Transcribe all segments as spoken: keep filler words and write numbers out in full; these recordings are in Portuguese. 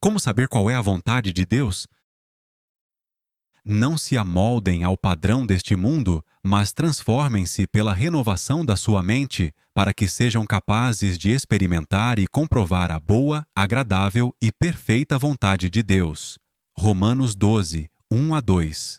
Como saber qual é a vontade de Deus? Não se amoldem ao padrão deste mundo, mas transformem-se pela renovação da sua mente, para que sejam capazes de experimentar e comprovar a boa, agradável e perfeita vontade de Deus. Romanos doze, um a dois.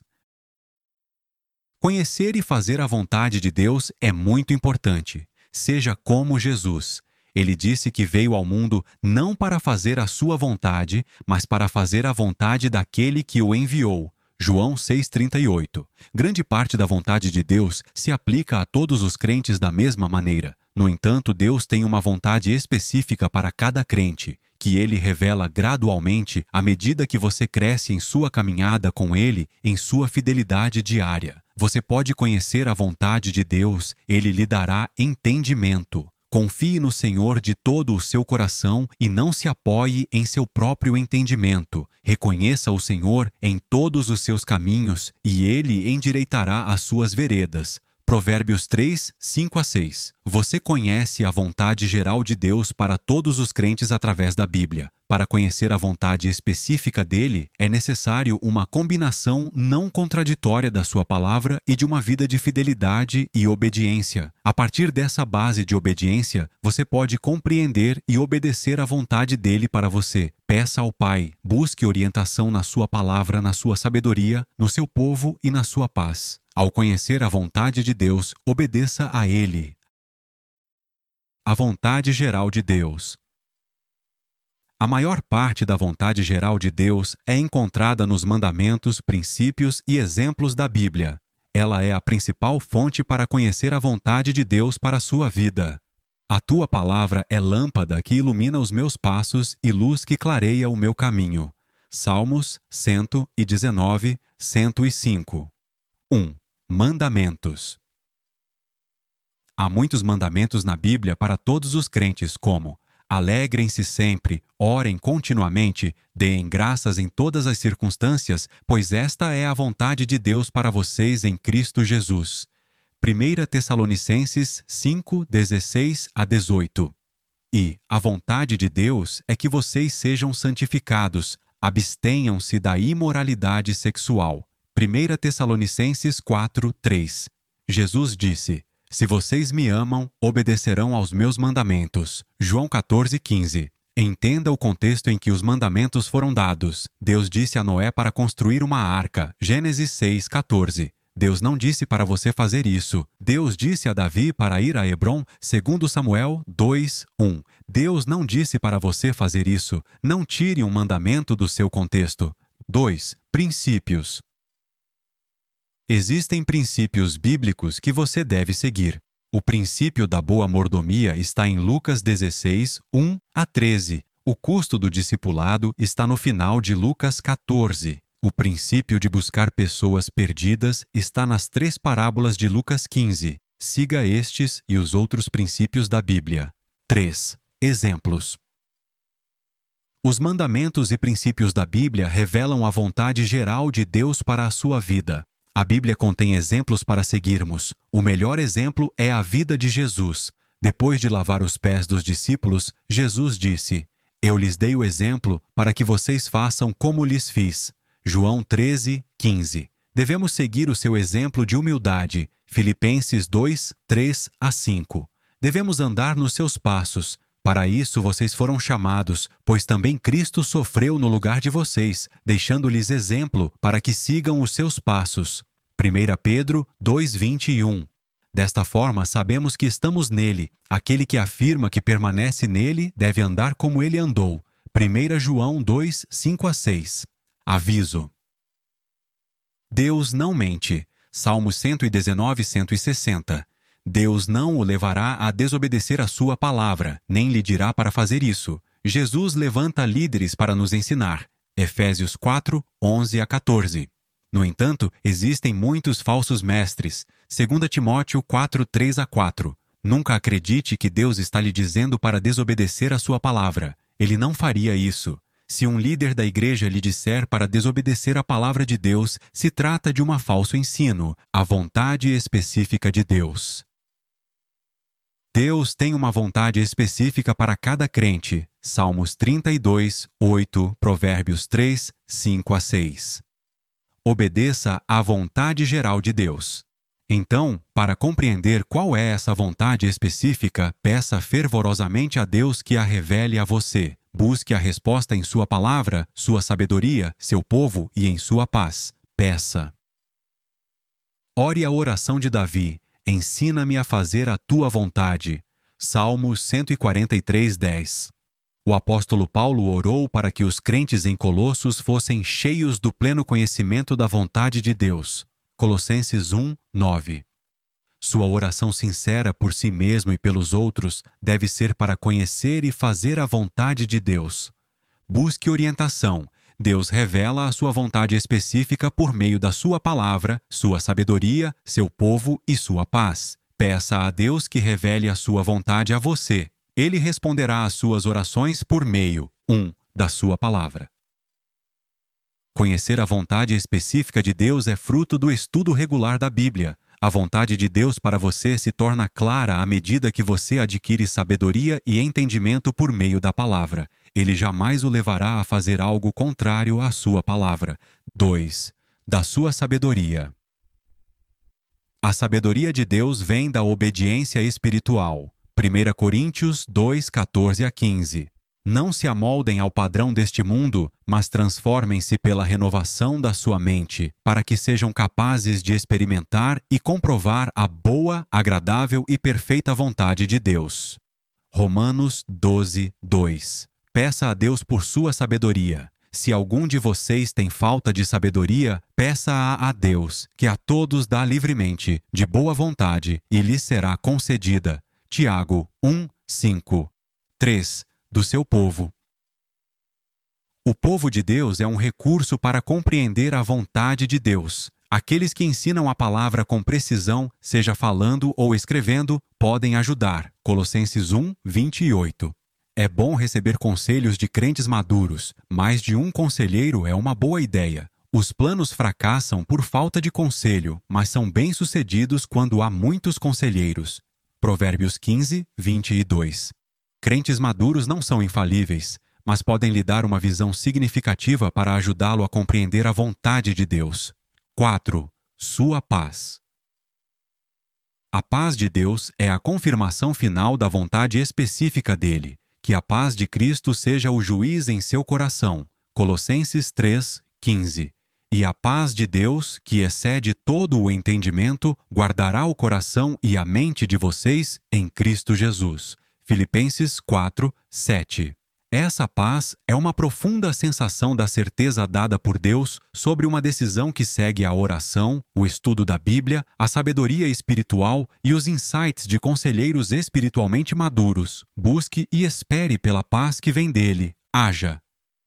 Conhecer e fazer a vontade de Deus é muito importante. Seja como Jesus. Ele disse que veio ao mundo não para fazer a sua vontade, mas para fazer a vontade daquele que o enviou. João seis, trinta e oito. Grande parte da vontade de Deus se aplica a todos os crentes da mesma maneira. No entanto, Deus tem uma vontade específica para cada crente, que Ele revela gradualmente à medida que você cresce em sua caminhada com Ele, em sua fidelidade diária. Você pode conhecer a vontade de Deus, Ele lhe dará entendimento. Confie no Senhor de todo o seu coração e não se apoie em seu próprio entendimento. Reconheça o Senhor em todos os seus caminhos e Ele endireitará as suas veredas. Provérbios três, cinco a seis. Você conhece a vontade geral de Deus para todos os crentes através da Bíblia. Para conhecer a vontade específica dele, é necessário uma combinação não contraditória da sua palavra e de uma vida de fidelidade e obediência. A partir dessa base de obediência, você pode compreender e obedecer à vontade dele para você. Peça ao Pai, busque orientação na sua palavra, na sua sabedoria, no seu povo e na sua paz. Ao conhecer a vontade de Deus, obedeça a Ele. A vontade geral de Deus. A maior parte da vontade geral de Deus é encontrada nos mandamentos, princípios e exemplos da Bíblia. Ela é a principal fonte para conhecer a vontade de Deus para a sua vida. A tua palavra é lâmpada que ilumina os meus passos e luz que clareia o meu caminho. Salmos cento e dezenove, cento e cinco. um. Mandamentos. Há muitos mandamentos na Bíblia para todos os crentes, como: alegrem-se sempre, orem continuamente, deem graças em todas as circunstâncias, pois esta é a vontade de Deus para vocês em Cristo Jesus. primeira Tessalonicenses cinco, dezesseis a dezoito. E a vontade de Deus é que vocês sejam santificados, abstenham-se da imoralidade sexual. primeira Tessalonicenses quatro, três. Jesus disse: se vocês me amam, obedecerão aos meus mandamentos. João quatorze, quinze. Entenda o contexto em que os mandamentos foram dados. Deus disse a Noé para construir uma arca. Gênesis seis, quatorze. Deus não disse para você fazer isso. Deus disse a Davi para ir a Hebrom, segundo Samuel dois, um. Deus não disse para você fazer isso. Não tire um mandamento do seu contexto. dois. Princípios. Existem princípios bíblicos que você deve seguir. O princípio da boa mordomia está em Lucas dezesseis, um a treze. O custo do discipulado está no final de Lucas quatorze. O princípio de buscar pessoas perdidas está nas três parábolas de Lucas quinze. Siga estes e os outros princípios da Bíblia. três. Exemplos. Os mandamentos e princípios da Bíblia revelam a vontade geral de Deus para a sua vida. A Bíblia contém exemplos para seguirmos. O melhor exemplo é a vida de Jesus. Depois de lavar os pés dos discípulos, Jesus disse: eu lhes dei o exemplo para que vocês façam como lhes fiz. João treze, quinze. Devemos seguir o seu exemplo de humildade. Filipenses dois, três a cinco. Devemos andar nos seus passos. Para isso vocês foram chamados, pois também Cristo sofreu no lugar de vocês, deixando-lhes exemplo para que sigam os seus passos. primeira Pedro dois, vinte e um. Desta forma, sabemos que estamos nele. Aquele que afirma que permanece nele deve andar como ele andou. primeira João dois, cinco a seis. Aviso. Deus não mente. Salmos cento e dezenove, cento e sessenta. Deus não o levará a desobedecer a sua palavra, nem lhe dirá para fazer isso. Jesus levanta líderes para nos ensinar. Efésios quatro, onze a quatorze. No entanto, existem muitos falsos mestres. segunda Timóteo quatro, três a quatro. Nunca acredite que Deus está lhe dizendo para desobedecer a sua palavra. Ele não faria isso. Se um líder da igreja lhe disser para desobedecer a palavra de Deus, se trata de um falso ensino, a vontade específica de Deus. Deus tem uma vontade específica para cada crente. Salmos trinta e dois, oito, Provérbios três, cinco a seis. Obedeça à vontade geral de Deus. Então, para compreender qual é essa vontade específica, peça fervorosamente a Deus que a revele a você. Busque a resposta em sua palavra, sua sabedoria, seu povo e em sua paz. Peça. Ore a oração de Davi. Ensina-me a fazer a tua vontade. Salmos cento e quarenta e três, dez. O apóstolo Paulo orou para que os crentes em Colossos fossem cheios do pleno conhecimento da vontade de Deus. Colossenses um, nove. Sua oração sincera por si mesmo e pelos outros deve ser para conhecer e fazer a vontade de Deus. Busque orientação. Deus revela a sua vontade específica por meio da sua palavra, sua sabedoria, seu povo e sua paz. Peça a Deus que revele a sua vontade a você. Ele responderá às suas orações por meio, um, da sua palavra. Conhecer a vontade específica de Deus é fruto do estudo regular da Bíblia. A vontade de Deus para você se torna clara à medida que você adquire sabedoria e entendimento por meio da palavra. Ele jamais o levará a fazer algo contrário à sua palavra. dois. Da sua sabedoria. A sabedoria de Deus vem da obediência espiritual. primeira Coríntios dois, quatorze a quinze. Não se amoldem ao padrão deste mundo, mas transformem-se pela renovação da sua mente, para que sejam capazes de experimentar e comprovar a boa, agradável e perfeita vontade de Deus. Romanos doze, dois. Peça a Deus por sua sabedoria. Se algum de vocês tem falta de sabedoria, peça-a a Deus, que a todos dá livremente, de boa vontade, e lhe será concedida. Tiago um, cinco. três. Do seu povo. O povo de Deus é um recurso para compreender a vontade de Deus. Aqueles que ensinam a palavra com precisão, seja falando ou escrevendo, podem ajudar. Colossenses um, vinte e oito. É bom receber conselhos de crentes maduros. Mais de um conselheiro é uma boa ideia. Os planos fracassam por falta de conselho, mas são bem-sucedidos quando há muitos conselheiros. Provérbios quinze, vinte e dois. Crentes maduros não são infalíveis, mas podem lhe dar uma visão significativa para ajudá-lo a compreender a vontade de Deus. quatro. Sua paz. A paz de Deus é a confirmação final da vontade específica dele. Que a paz de Cristo seja o juiz em seu coração. Colossenses três, quinze. E a paz de Deus, que excede todo o entendimento, guardará o coração e a mente de vocês em Cristo Jesus. Filipenses quatro, sete. Essa paz é uma profunda sensação da certeza dada por Deus sobre uma decisão que segue a oração, o estudo da Bíblia, a sabedoria espiritual e os insights de conselheiros espiritualmente maduros. Busque e espere pela paz que vem dele. Haja.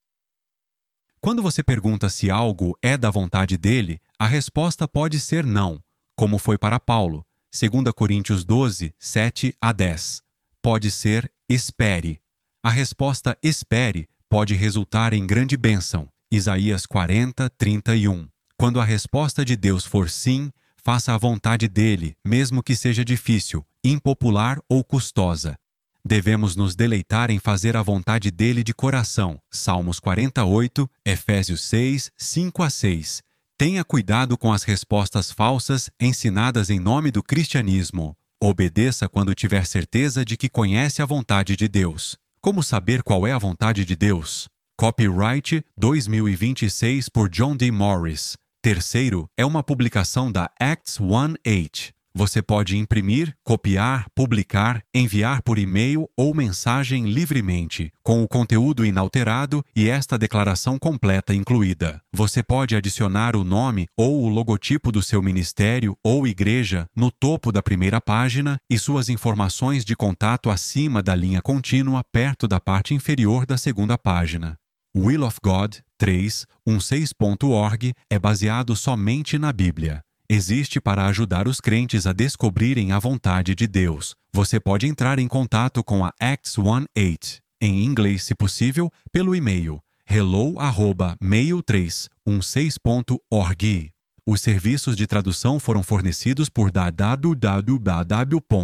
Quando você pergunta se algo é da vontade dele, a resposta pode ser não, como foi para Paulo. segunda Coríntios doze, sete a dez. Pode ser espere. A resposta espere pode resultar em grande bênção. Isaías quarenta, trinta e um. Quando a resposta de Deus for sim, faça a vontade dele, mesmo que seja difícil, impopular ou custosa. Devemos nos deleitar em fazer a vontade dele de coração. Salmos quarenta e oito, Efésios seis, cinco a seis. Tenha cuidado com as respostas falsas ensinadas em nome do cristianismo. Obedeça quando tiver certeza de que conhece a vontade de Deus. Como saber qual é a vontade de Deus? Copyright dois mil e vinte e seis por John D. Morris. Terceiro, é uma publicação da Acts um oito. Você pode imprimir, copiar, publicar, enviar por e-mail ou mensagem livremente, com o conteúdo inalterado e esta declaração completa incluída. Você pode adicionar o nome ou o logotipo do seu ministério ou igreja no topo da primeira página e suas informações de contato acima da linha contínua perto da parte inferior da segunda página. Will of God três, dezesseis ponto org é baseado somente na Bíblia. Existe para ajudar os crentes a descobrirem a vontade de Deus. Você pode entrar em contato com a Acts um oito, em inglês se possível, pelo e-mail hello arroba mail três dezesseis ponto org. Os serviços de tradução foram fornecidos por w w w ponto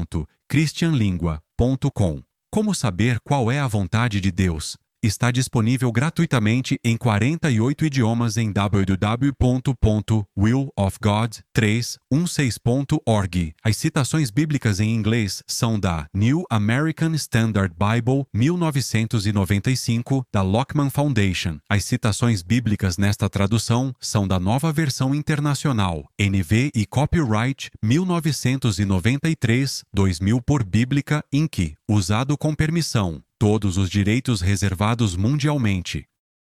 christian lingua ponto com. Como saber qual é a vontade de Deus? Está disponível gratuitamente em quarenta e oito idiomas em w w w ponto will of god três um seis ponto org. As citações bíblicas em inglês são da New American Standard Bible mil novecentos e noventa e cinco, da Lockman Foundation. As citações bíblicas nesta tradução são da Nova Versão Internacional, N V e Copyright mil novecentos e noventa e três dois mil por Bíblica incorporated. Usado com permissão. Todos os direitos reservados mundialmente.